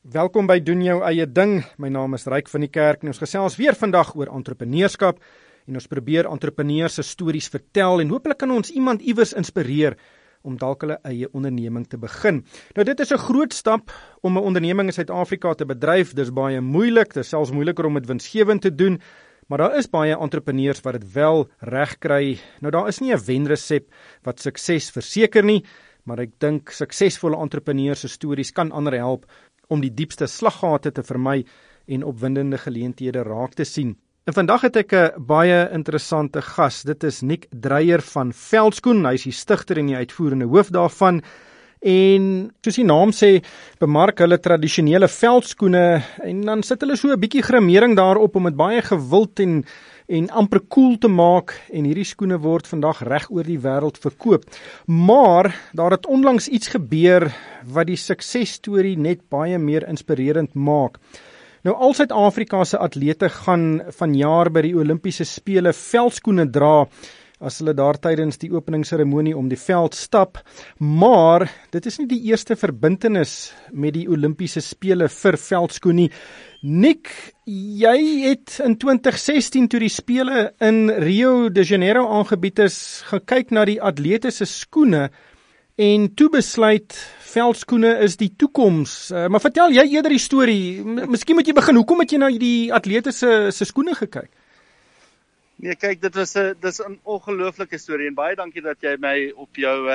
Welkom by Doen Jou Eie Ding. My naam is Ryk van die Kerk en ons gesels weer vandag oor entrepreneurskap en ons probeer entrepreneurs se stories vertel en hopelik kan ons iemand iewers inspireer om dalk hulle eie onderneming te begin. Nou dit is 'n groot stap om 'n onderneming in Suid-Afrika te bedryf. Dis baie moeilik, dit is selfs moeiliker om dit winsgewend te doen, maar daar is baie entrepreneurs wat dit wel reg kry. Nou daar is nie 'n wenresep wat sukses verseker nie, maar ek dink suksesvolle entrepreneurs se stories kan ander help om die diepste slaggate te vermy en opwindende geleenthede raak te sien. En vandag het ek 'n baie interessante gas. Dit is Nick Dreyer van Veldskoen. Hy is die stigter en die uitvoerende hoof daarvan. En soos die naam sê, bemark hulle tradisionele veldskoene en dan sit hulle so 'n bietjie grimering daarop om dit baie gewild en amper cool te maak en hierdie skoene word vandag reg oor die wêreld verkoop. Maar daar het onlangs iets gebeur wat die suksesstorie net baie meer inspirerend maak. Nou al Suid-Afrika se atlete gaan vanjaar by die Olimpiese spele veldskoene dra as hulle daar tydens die openingsseremonie om die veld stap, maar dit is nie die eerste verbintenis met die Olimpiese spele vir veldskoen nie. Nick, jy het in 2016 toe die spele in Rio de Janeiro aangebied is, gekyk na die atlete se skoene en toe besluit veldskoene is die toekoms. Maar vertel jy eerder die storie. Miskien moet jy begin. Hoekom het jy na die atlete se skoene gekyk? Nee, kyk, dis 'n ongelooflike storie en baie dankie dat jy my op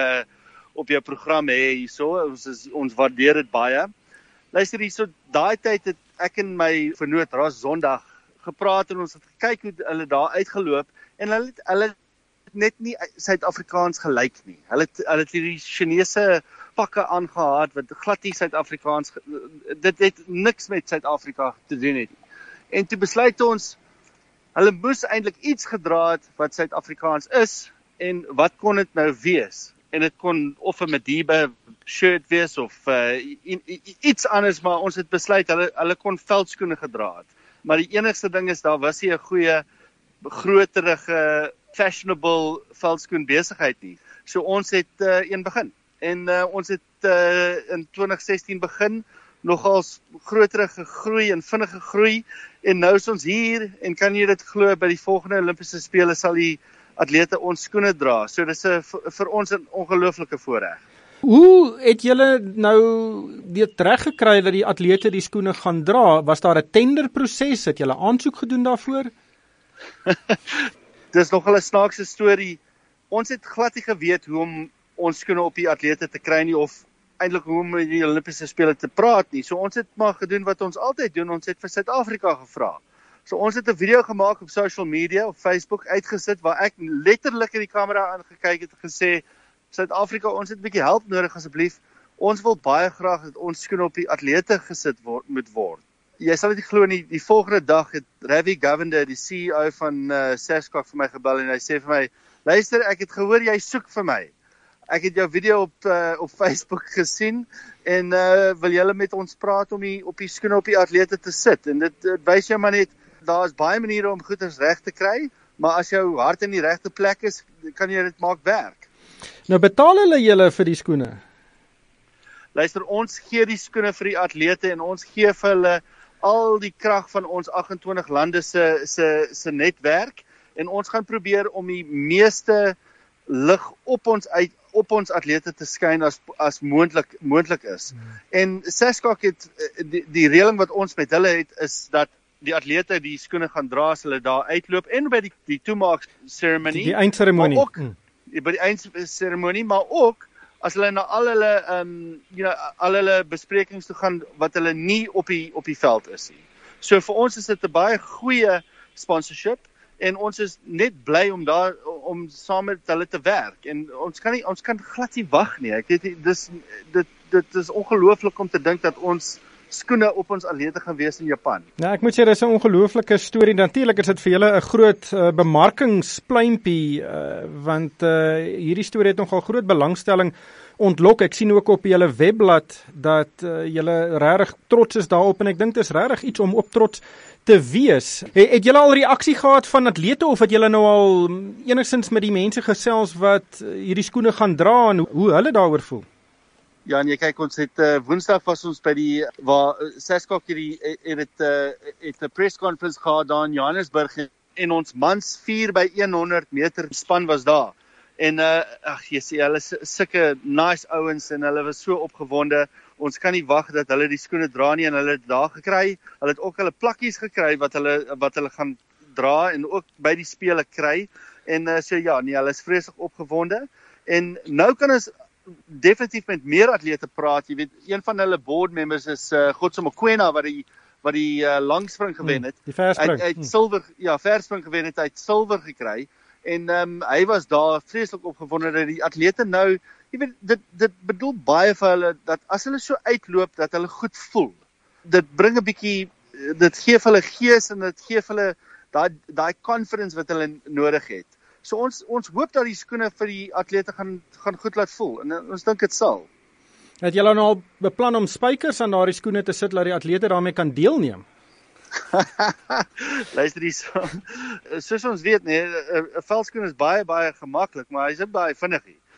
jou program het hierso. Ons waardeer dit baie. Luister hierso, daai tyd het ek en my vernoot Ras Sondag gepraat en ons het gekyk hoe hulle daar uitgeloop en hulle het net nie Suid-Afrikaans gelyk nie. Hulle het hierdie Chinese pakke aangehad wat glad nie Suid-Afrikaans, dit het niks met Suid-Afrika te doen het. En toe besluit ons, hulle moes eintlik iets gedra het wat Suid-Afrikaans is en wat kon dit nou wees? En dit kon of 'n Madiba shirt wees of iets anders, maar ons het besluit hulle kon veldskoene gedra het. Maar die enigste ding is daar was nie 'n goeie groterige fashionable veldskoen besigheid nie. So ons het een begin. En ons het in 2016 begin, nogals groterige groei en vinnige groei, en nou is ons hier, en kan jy dit glo, by die volgende Olimpiese spele sal die atlete ons skoene dra. So dis vir ons 'n ongelooflike voorreg. Hoe het julle nou dit reg gekry dat die atlete die skoene gaan dra? Was daar 'n tenderproses? Het julle aansoek gedoen daarvoor? Dis nogal 'n snaakse storie. Ons het glad nie geweet hoe om ons skoene op die atlete te kry nie, of eintlik hoe om met die Olimpiese spele te praat nie. So ons het maar gedoen wat ons altyd doen, ons het vir Suid-Afrika gevra. So ons het 'n video gemaak op social media, op Facebook, uitgesit, waar ek letterlik in die kamera aangekyk het en gesê, Suid-Afrika, ons het 'n bietjie help nodig asseblief. Ons wil baie graag dat ons skoene op die atlete gesit moet word. Jy sal dit nie glo nie, die volgende dag het Ravi Govender, die CEO van SASCOC, vir my gebel en hy sê vir my, luister, ek het gehoor jy soek vir my. Ek het jou video op Facebook gesien en wil julle met ons praat om op die skoene op die atlete te sit. En dit wys jou maar net, daar is baie maniere om goeders reg te kry, maar as jou hart in die regte plek is, kan jy dit maak werk. Nou betaal hulle julle vir die skoene? Luister, ons gee die skoene vir die atlete en ons gee vir hulle al die krag van ons 28 lande se netwerk en ons gaan probeer om die meeste lig op ons atlete te skyn as moontlik is. En SASCOC het die reëling wat ons met hulle het is dat die atlete die skoene gaan dra as hulle daar uitloop en by die toemaak seremonie. Die eindseremonie. By die eindseremonie, maar ook as hulle na al hulle besprekings toe gaan wat hulle nie op die veld is nie. So vir ons is dit 'n baie goeie sponsorship en ons is net bly om saam met hulle te werk en ons kan glad nie wag nie. Ek weet dit is ongelooflik om te dink dat ons skoene op ons atlete gaan wees in Japan. Nou, ek moet sê, dis 'n ongelooflike storie. Natuurlik is dit vir julle 'n groot bemarkingspluimpie, want hierdie storie het nogal groot belangstelling ontlok. Ek sien ook op julle webblad dat julle regtig trots is daarop en ek dink dit is regtig iets om op trots te wees. Het julle al reaksie gehad van atlete of het julle nou al enigstens met die mense gesels wat hierdie skoene gaan dra en hoe hulle daaroor voel? Ja, nee, kyk, ons het Woensdag was ons by die waar Seskok het 'n press conference gehad daar in Johannesburg en ons mans 4 by 100 meter span was daar. En jy sien, hulle is sulke nice ouens en hulle was so opgewonde. Ons kan nie wag dat hulle die skoene dra nie en hulle het daar gekry. Hulle het ook hulle plakkies gekry wat hulle gaan dra en ook by die spele kry. En so ja, nee, hulle is vreeslik opgewonde. En nou kan ons definitief met meer atlete praat. Jy weet, een van hulle board members is Godso Mokoena wat die langspring gewen het. Die verspring. Hy het silwer, ja, verspring gewen het, hy het silwer gekry. En hy was daar vreeslik opgewonde dat die atlete nou, jy weet, dit bedoel baie vir hulle dat as hulle so uitloop dat hulle goed voel. Dit bring 'n bietjie, dit gee vir hulle gees en dit gee vir hulle daai confidence wat hulle nodig het. So ons hoop dat die skoene vir die atlete gaan goed laat voel en ons dink dit sal. Het julle nou al beplan om spykers aan daardie skoene te sit dat die atlete daarmee kan deelneem? Luister hier, soos ons weet, nee, 'n veldskoen is baie gemaklik, maar hy's baie vinnig.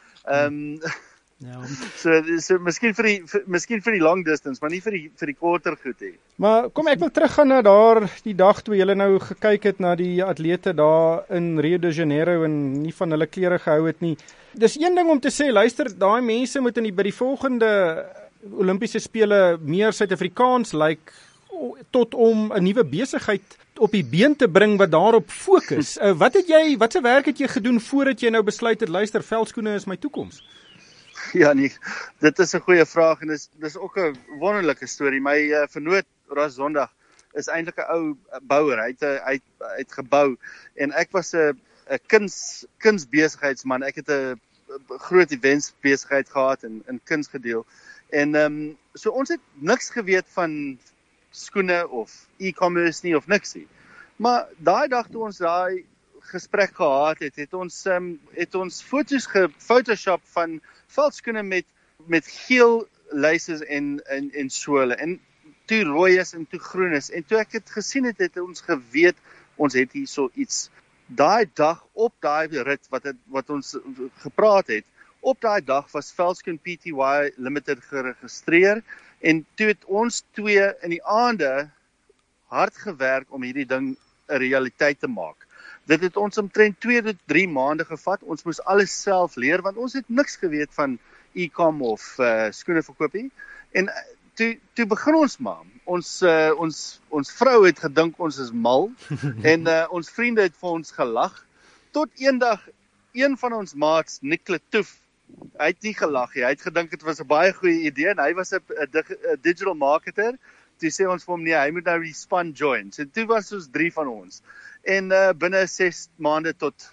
Ja. So miskien vir die long distance, maar nie vir die korter goed hê. Maar kom, ek wil teruggaan na daar die dag toe julle nou gekyk het na die atlete daar in Rio de Janeiro en nie van hulle klere gehou het nie. Dis een ding om te sê, luister, daai mense moet by die volgende Olimpiese spele meer Suid-Afrikaans lyk tot om 'n nuwe besigheid op die been te bring wat daarop fokus. Watse werk het jy gedoen voordat jy nou besluit het, luister, veldskoene is my toekoms? Ja nee, dit is 'n goeie vraag en dis ook 'n wonderlike storie. My vernoot Ras Zondag is eintlik 'n ou bouer. Hy het gebou en ek was 'n kunsbesigheidsman. Ek het 'n groot events besigheid gehad in kuns gedeel. En so ons het niks geweet van skoene of e-commerce nie of niks nie. Maar daai dag toe ons daai gesprek gehad het ons foto's gefotoshop van veldskoene met geel lyses en sole en toe rooi is en toe groen is. En toe ek dit gesien het ons geweet ons het hier so iets. Daai dag op daai rit wat ons gepraat het, op daai dag was Veldskoen Pty Limited geregistreer en toe het ons twee in die aande hard gewerk om hierdie ding 'n realiteit te maak. Dit het ons omtrent 2 tot 3 maande gevat. Ons moes alles self leer want ons het niks geweet van e-com of skoene verkoop nie. En toe begin ons maar. Ons vrou het gedink ons is mal en ons vriende het vir ons gelag. Tot eendag een van ons maats, Nick Letouf, hy het nie gelag nie. Hy het gedink dit was 'n baie goeie idee en hy was 'n digital marketer. Toe sê ons vir hom nee, hy moet nou die span join. So toe was ons 3 van ons. En binne 6 maande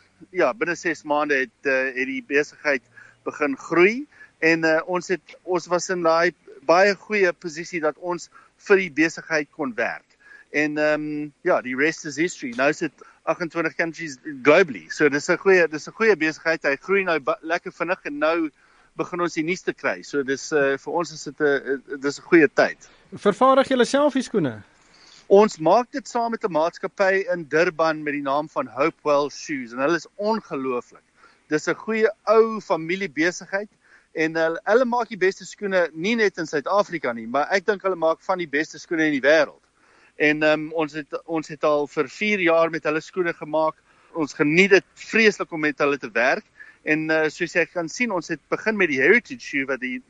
het die besigheid begin groei en ons was in daai baie goeie posisie dat ons vir die besigheid kon werk. En die rest is history. Nou is dit 28 countries globally. So dis 'n goeie besigheid. Hy groei nou lekker vinnig en nou begin ons die nuus te kry. So dis vir ons is dit 'n goeie tyd. Vervaardig julle self die skoene? Ons maak dit saam met 'n maatskappy in Durban met die naam van Hopewell Shoes en hulle is ongelooflik. Dis 'n goeie ou familiebesigheid en hulle maak die beste skoene nie net in Suid-Afrika nie, maar ek dink hulle maak van die beste skoene in die wêreld. En ons het al vir 4 jaar met hulle skoene gemaak. Ons geniet dit vreeslik om met hulle te werk. En soos jy kan sien, ons het begin met die heritage shoe wat die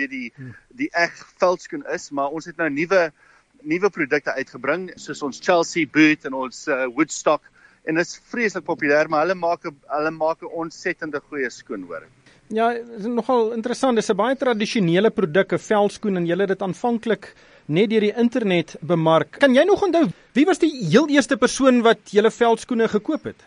eg veldskoen is, maar ons het nou nuwe produkte uitgebring, soos ons Chelsea boot en ons Woodstock en dit is vreeslik populêr, maar hulle maak 'n ontsettende goeie skoen hoor. Ja, dit is nogal interessant. Dit is 'n baie tradisionele produk, 'n veldskoen en julle het dit aanvanklik net deur die internet bemark. Kan jy nog onthou wie was die heel eerste persoon wat julle veldskoene gekoop het?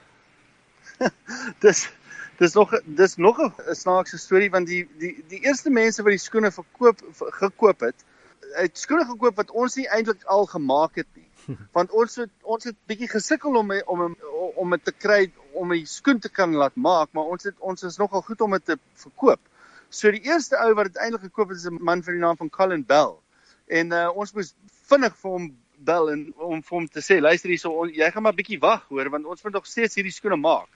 Dis nog 'n snaakse storie want die eerste mense wat die skoene gekoop het skoene gekoop wat ons nie eintlik al gemaak het nie. Want ons het bietjie gesukkel om dit te kry om 'n skoen te kan laat maak, maar ons is nogal goed om dit te verkoop. So die eerste ou wat dit eintlik gekoop het is 'n man van die naam van Colin Bell. En ons moes vinnig vir hom bel en om vir hom te sê, luister hierso, jy gaan maar bietjie wag hoor, want ons moet nog steeds hierdie skoene maak.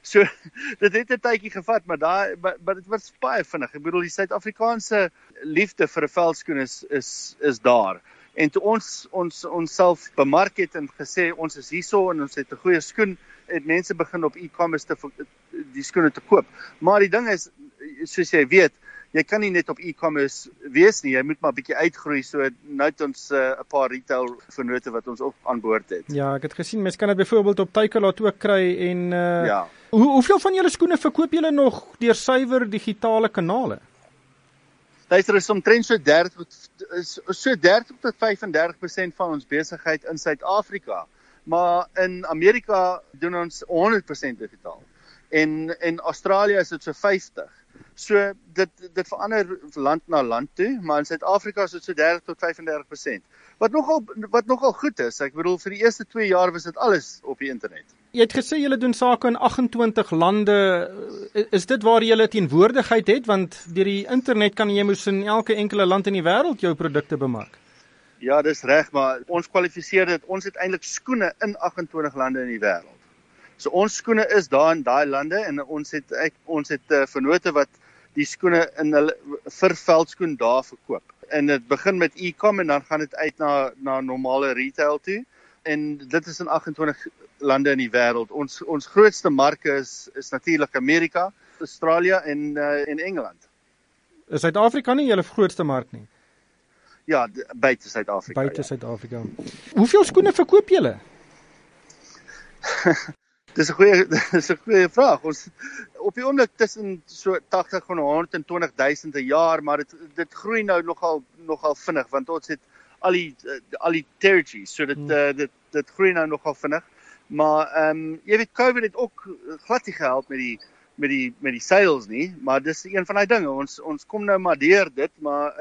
So dit het 'n tydjie gevat, maar dit was baie vinnig. Ek bedoel die Suid-Afrikaanse liefde vir 'n veldskoen is daar. En toe ons self bemark het en gesê ons is hierso en ons het 'n goeie skoen, het mense begin op e-commerce die skoene te koop. Maar die ding is, soos jy weet, jy kan nie net op e-commerce wees nie, jy moet maar 'n bietjie uitgroei, so nou het ons 'n paar retail vennote wat ons ook aan boord het. Ja, ek het gesien, mense kan dit byvoorbeeld op Takealot ook kry en Ja. Hoeveel van julle skoene verkoop julle nog deur suiwer digitale kanale? Luister, is omtrent so 30 tot 35% van ons besigheid in Suid-Afrika, maar in Amerika doen ons 100% digitaal. En Australië is dit so 50. So dit verander land na land toe, maar in Suid-Afrika is dit so 30 tot 35%. Wat nogal goed is. Ek bedoel vir die eerste 2 jaar was dit alles op die internet. Jy het gesê julle doen sake in 28 lande. Is dit waar julle teenwoordigheid het? Want deur die internet kan jy mos in elke enkele land in die wêreld jou produkte bemark. Ja, dis reg, maar ons kwalifiseer dit. Ons het eintlik skoene in 28 lande in die wêreld. So ons skoene is daar in daai lande en ons het vennote wat die skoene in hulle vir veldskoen daar verkoop. En dit begin met e-com en dan gaan dit uit na normale retail toe. En dit is in 28 lande in die wêreld. Ons grootste marke is natuurlik Amerika, Australië en Engeland. Is Suid-Afrika nie julle grootste mark nie? Ja, buite Suid-Afrika. Buite Suid-Afrika. Hoeveel skoene verkoop julle? Dis 'n goeie vraag. Ons op die oomblik tussen so 80 en 120,000 'n jaar, maar dit groei nou nogal vinnig want ons het al die territories, so dit groei nou nogal vinnig. Maar jy weet COVID het ook glad nie gehelp met die sales nie, maar dis een van daai dinge. Ons kom nou maar deur dit, maar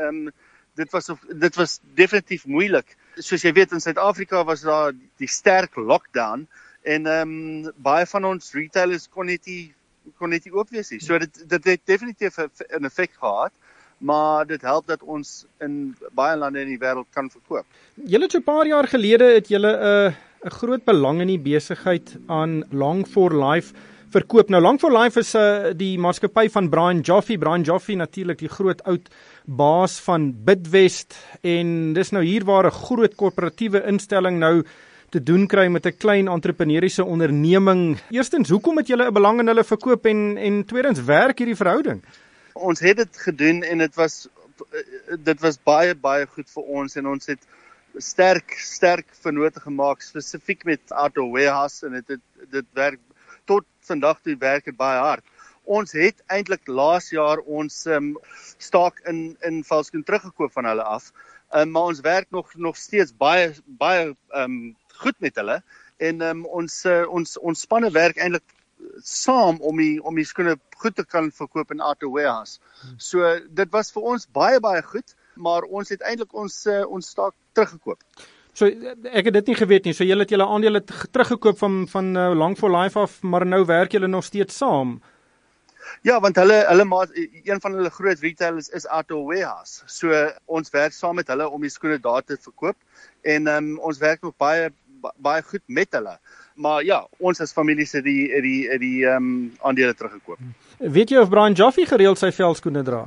dit was definitief moeilik. Soos jy weet in Suid-Afrika was daar die sterk lockdown en baie van ons retailers kon net nie oop wees nie. So dit het definitief 'n effek gehad, maar dit help dat ons in baie lande in die wêreld kan verkoop. Julle het so 'n paar jaar gelede het julle 'n groot belang in die besigheid aan Long for Life verkoop. Nou Long for Life is die maatskappy van Brian Joffe. Brian Joffe natuurlik die groot oud baas van Bidvest en dis nou hier waar 'n groot korporatiewe instelling nou te doen kry met 'n klein entrepreneuriese onderneming. Eerstens, hoekom het julle 'n belang in hulle verkoop en tweedens, werk hierdie verhouding? Ons het dit gedoen en dit was baie goed vir ons en ons het sterk vennote gemaak spesifiek met Auto Warehouse en dit werk tot vandag toe werk dit baie hard. Ons het eintlik laas jaar ons staak in veldskoen teruggekoop van hulle af. Maar ons werk nog steeds baie goed met hulle en ons spanne werk eintlik saam om die skoene goed te kan verkoop in Auto Warehouse. So dit was vir ons baie goed, maar ons het eintlik ons staak teruggekoop. So ek het dit nie geweet nie. So julle het julle aandele teruggekoop van Long for Life af, maar nou werk julle nog steeds saam. Ja, want een van hulle groot retailers is Auto Warehouse. So ons werk saam met hulle om die skoene daar te verkoop en ons werk nog baie goed met hulle. Maar ja, ons as familie het die aandele teruggekoop. Weet jy of Brian Joffe gereeld sy veldskoene dra?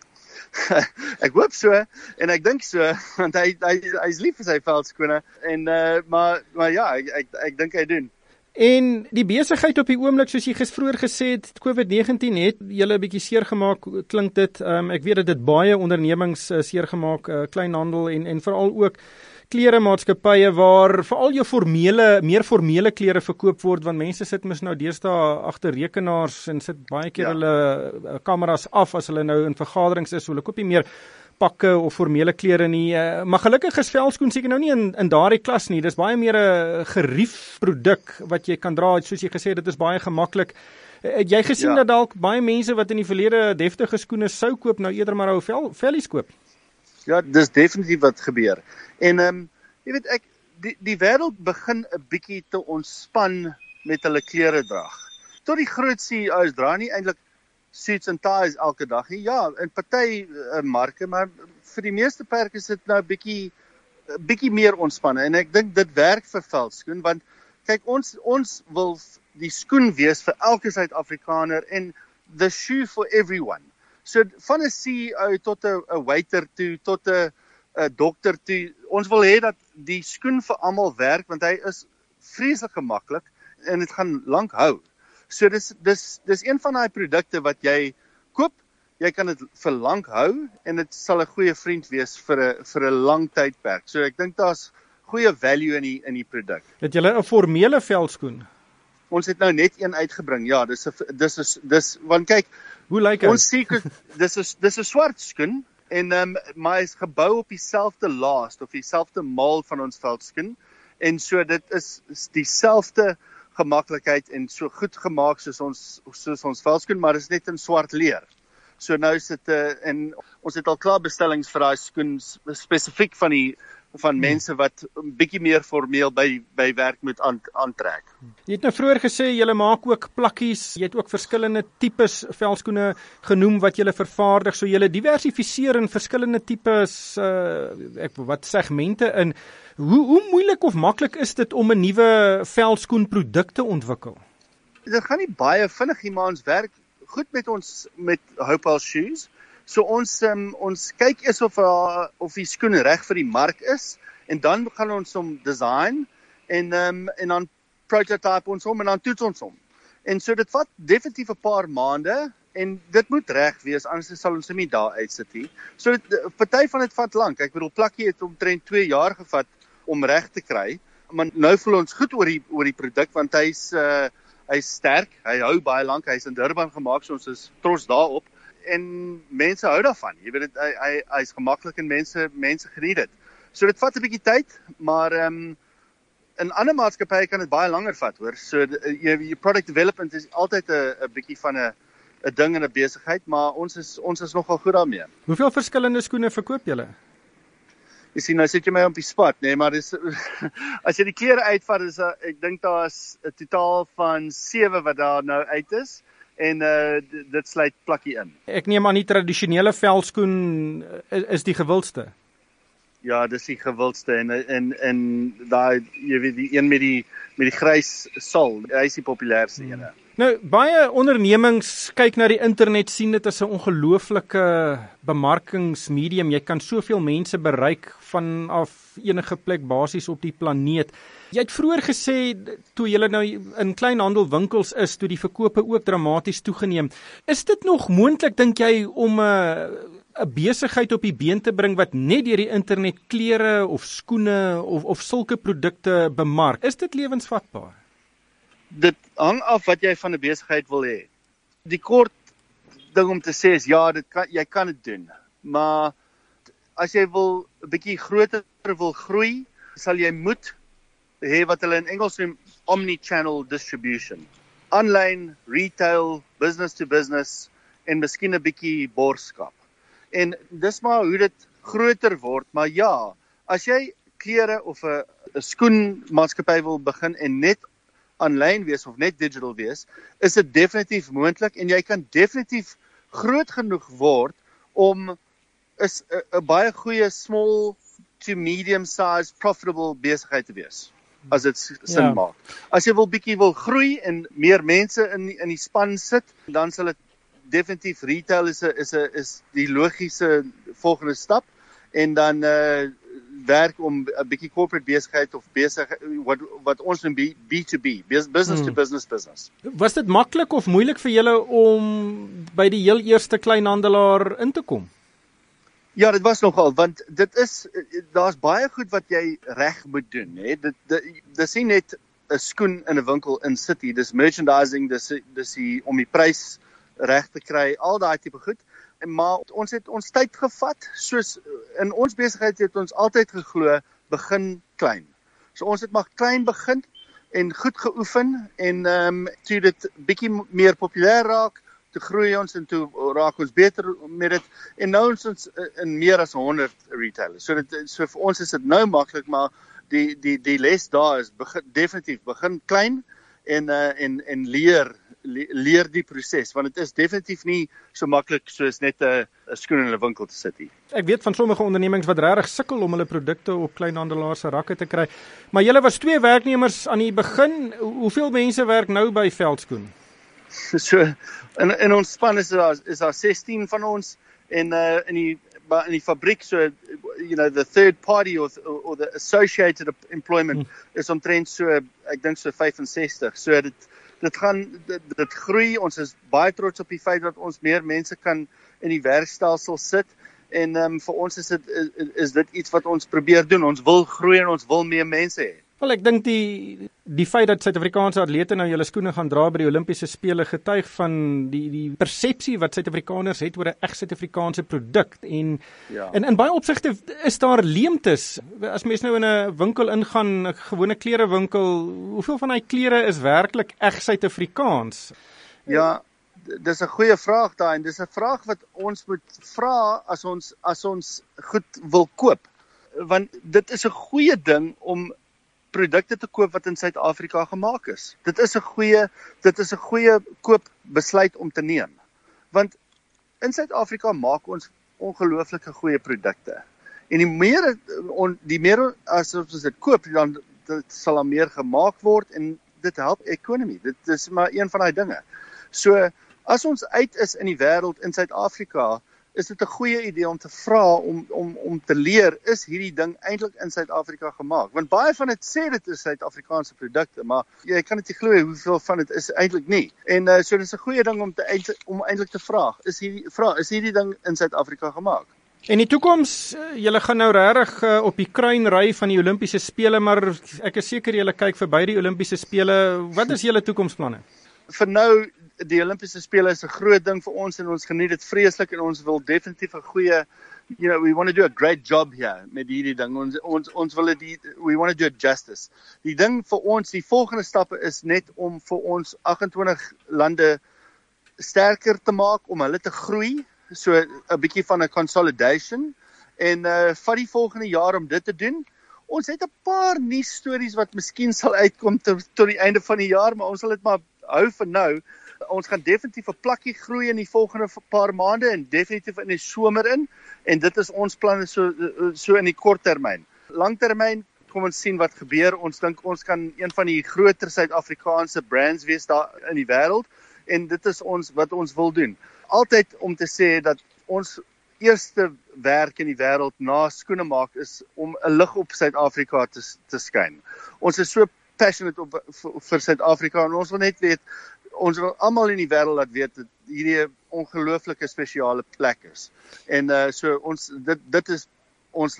Ek hoop so en ek dink so want hy's lief vir sy veldskoene en maar ja, ek dink hy doen. En die besigheid op die oomblik, soos jy vroeër gesê het, COVID-19 het julle 'n bietjie seer gemaak, klink dit. Ek weet dat dit baie ondernemings seer gemaak, kleinhandel en veral ook kleremaatskappye waar veral jou meer formele klere verkoop word, want mense sit mos nou deesdae agter rekenaars en sit baie keer hulle kameras af as hulle nou in vergaderings is, so hulle koop nie meer pakke of formele klere nie. Maar gelukkig is veldskoen seker nou nie in daardie klas nie. Dis baie meer 'n gerief produk wat jy kan dra, soos jy gesê het, dit is baie gemaklik. Het jy gesien dat dalk baie mense wat in die verlede deftige skoene sou koop, nou eerder maar ou vellies koop? Ja, dis definitief wat gebeur. En jy weet die wêreld begin 'n bietjie te ontspan met hulle kleredrag. Tot die groot CEO's dra nie eintlik suits en ties elke dag nie. Ja, in party marke, maar vir die meeste perke is dit nou 'n bietjie meer ontspanne en ek dink dit werk vir veldskoen want kyk ons wil die skoen wees vir elke Suid-Afrikaner en the shoe for everyone. So van 'n CEO tot 'n waiter toe, tot 'n dokter toe. Ons wil hê dat die skoen vir almal werk, want hy is vreeslik gemaklik en dit gaan lank hou. So dis een van daai produkte wat jy koop, jy kan dit vir lank hou en dit sal 'n goeie vriend wees vir 'n lang tydperk. So ek dink daar's goeie value in die produk. Het julle 'n formele velskoen? Ons het nou net een uitgebring. Ja, dis want kyk, hoe lyk hy? Ons sê dis 'n swart skoen en maar hy's gebou op dieselfde last of dieselfde mold van ons veldskoen en so dit is dieselfde gemaklikheid en so goed gemaak soos ons veldskoen, maar dit is net in swart leer. So nou is dit en ons het al klaar bestellings vir daai skoen spesifiek van mense wat 'n bietjie meer formeel by werk moet aantrek. Jy het nou vroeër gesê julle maak ook plakkies, jy het ook verskillende tipes velskoene genoem wat julle vervaardig, so julle diversifiseer in verskillende tipes wat segmente in. Hoe moeilik of maklik is dit om 'n nuwe velskoenproduk te ontwikkel? Dit gaan nie baie vinnig nie, maar ons werk goed met Hopewell Shoes. So ons kyk eers of die skoen reg vir die mark is en dan gaan ons hom design en dan prototype ons hom en dan toets ons hom. En so dit vat definitief 'n paar maande en dit moet reg wees, anders sal ons hom nie daar uitsit nie. So party van dit vat lank. Ek bedoel plakkie het omtrent 2 jaar gevat om reg te kry, maar nou voel ons goed oor die produk want hy's sterk, hy hou baie lank, hy's in Durban gemaak, so ons is trots daarop. En mense hou daarvan. Jy weet dit hy's gemaklik en mense geniet dit. So dit vat 'n bietjie tyd, maar in ander maatskappye kan dit baie langer vat, hoor. So die product development is altyd 'n bietjie van 'n ding in 'n besigheid, maar ons is nogal goed daarmee. Hoeveel verskillende skoene verkoop julle? Jy sien, nou sit jy my op die spot, nee, maar dis as jy die klere uitvat, ek dink daar's 'n totaal van 7 wat daar nou uit is. En dit sluit plakkie in. Ek neem aan die tradisionele velskoen is die gewildste. Ja, dis die gewildste en daai jy weet die een met die grys sol, hy is die populairste ene. Nou baie ondernemings kyk na die internet, sien dit as 'n ongelooflike bemarkingsmedium. Jy kan soveel mense bereik vanaf enige plek basies op die planeet. Jy het vroeër gesê toe jy nou in kleinhandelwinkels is, toe die verkope ook dramaties toegeneem. Is dit nog moontlik dink jy om 'n besigheid op die been te bring wat net deur die internet klere of skoene of sulke produkte bemark? Is dit lewensvatbaar? Dit hang af wat jy van 'n besigheid wil hê. Die kort ding om te sê is ja, jy kan dit doen. Maar as jy 'n bietjie groter wil groei, sal jy moet hê wat hulle in Engels noem omni-channel distribution. Online, retail, business to business en miskien 'n bietjie borgskap. En dis maar hoe dit groter word, maar ja, as jy klere of 'n skoenmaatskappy wil begin en net aanlyn wees of net digital wees, is dit definitief moontlik en jy kan definitief groot genoeg word om 'n baie goeie small to medium size profitable besigheid te wees. As dit sin maak. As jy bietjie wil groei en meer mense in die span sit, dan sal dit definitief retail is die logiese volgende stap en dan werk om 'n bietjie corporate besigheid of wat ons noem B2B, business to business. Was dit maklik of moeilik vir julle om by die heel eerste kleinhandelaar in te kom? Ja, dit was nogal, want daar's baie goed wat jy reg moet doen, hè. Dis nie net 'n skoen in 'n winkel in City, dis merchandising, dis om die prys reg te kry, al daai tipe goed. Maar ons het ons tyd gevat, soos in ons besigheid het ons altyd geglo, begin klein. So ons het maar klein begin en goed geoefen en toe dit bietjie meer populêr raak, toe groei ons en toe raak ons beter met dit en nou is ons in meer as 100 retailers. So vir ons is dit nou maklik, maar die les daar is definitief begin klein en leer leer die proses, want dit is definitief nie so maklik soos net 'n skoen in 'n winkel te sit hier. Ek weet van sommige ondernemings wat regtig sukkel om hulle produkte op kleinhandelaars se rakke te kry. Maar julle was 2 werknemers aan die begin. Hoeveel mense werk nou by Veldskoen? So in ons span is daar 16 van ons en in die fabriek, so the third party or the associated employment is omtrent so, ek dink so 65. So dit groei. Ons is baie trots op die feit dat ons meer mense kan in die werkstelsel sit en vir ons is dit iets wat ons probeer doen. Ons wil groei en ons wil meer mense hê. Wel, ek dink die feit dat Suid-Afrikaanse atlete nou julle skoene gaan dra by die Olimpiese spele getuig van die persepsie wat Suid-Afrikaners het oor 'n reg Suid-Afrikaanse produk en in baie opsigte is daar leemtes. As mens nou in 'n winkel ingaan, 'n gewone klerewinkel, hoeveel van daai klere is werklik reg Suid-Afrikaans? Ja, dis 'n goeie vraag daai en dis 'n vraag wat ons moet vra as ons goed wil koop. Want dit is 'n goeie ding om produkte te koop wat in Suid-Afrika gemaak is. Dit is 'n goeie koopbesluit om te neem. Want in Suid-Afrika maak ons ongelooflike goeie produkte. En die meer as ons dit koop, dan sal daar meer gemaak word en dit help ekonomie. Dit is maar een van daai dinge. So as ons uit is in die wêreld in Suid-Afrika, is dit 'n goeie idee om te vra om te leer, is hierdie ding eintlik in Suid-Afrika gemaak? Want baie van dit sê dit is Suid-Afrikaanse produkte, maar jy kan dit nie glo hoeveel van dit is eintlik nie. En so dis 'n goeie ding om eintlik te vra, is hierdie ding in Suid-Afrika gemaak? En die toekoms, julle gaan nou regtig op die kruin ry van die Olimpiese spele, maar ek is seker julle kyk verby die Olimpiese spele. Wat is julle toekomsplanne? Vir nou, die Olimpiese spele is 'n groot ding vir ons en ons geniet dit vreeslik en ons wil definitief 'n goeie, we want to do a great job here met hierdie ding. Ons wil we want to do it justice. Die ding vir ons, die volgende stappe is net om vir ons 28 lande sterker te maak, om hulle te groei, so 'n bietjie van 'n consolidation en vir die volgende jaar om dit te doen. Ons het 'n paar nuusstories wat miskien sal uitkom tot die einde van die jaar, maar ons sal dit maar hou vir nou. Ons gaan definitief 'n plakkie groei in die volgende paar maande en definitief in die somer in en dit is ons planne so in die kort termyn. Langtermyn kom ons sien wat gebeur. Ons dink ons kan een van die groter Suid-Afrikaanse brands wees daar in die wêreld en dit is wat ons wil doen. Altyd om te sê dat ons eerste werk in die wêreld na skoene maak is om 'n lig op Suid-Afrika te skyn. Ons is so passionate vir Suid-Afrika en ons wil net weet, ons wil almal in die wêreld laat weet dat hierdie 'n ongelooflike spesiale plek is. En so dit is ons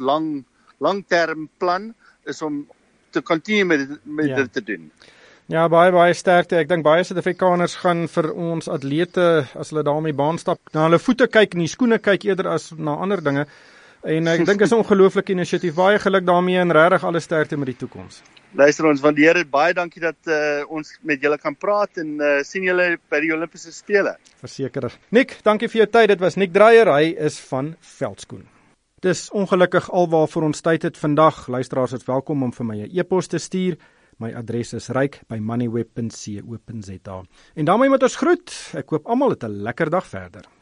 langterm plan is om te continue met dit te doen. Ja, baie sterkte. Ek dink baie Suid-Afrikaners gaan vir ons atlete, as hulle daar om die baan stap, na hulle voete kyk en die skoene kyk eerder as na ander dinge. En ek dink is 'n ongelooflike inisiatief. Baie geluk daarmee en regtig alle sterkte met die toekoms. Luister, ons waardeer dit baie. Dankie dat ons met julle kan praat en sien julle by die Olimpiese spele. Verseker. Nick, dankie vir jou tyd. Dit was Nick Dreyer. Hy is van Veldskoen. Dis ongelukkig alwaar ons tyd het vandag. Luisteraars is welkom om vir my 'n e-pos te stuur. My adres is ryk@moneyweb.co.za. En daarmee moet ons groet. Ek hoop almal het 'n lekker dag verder.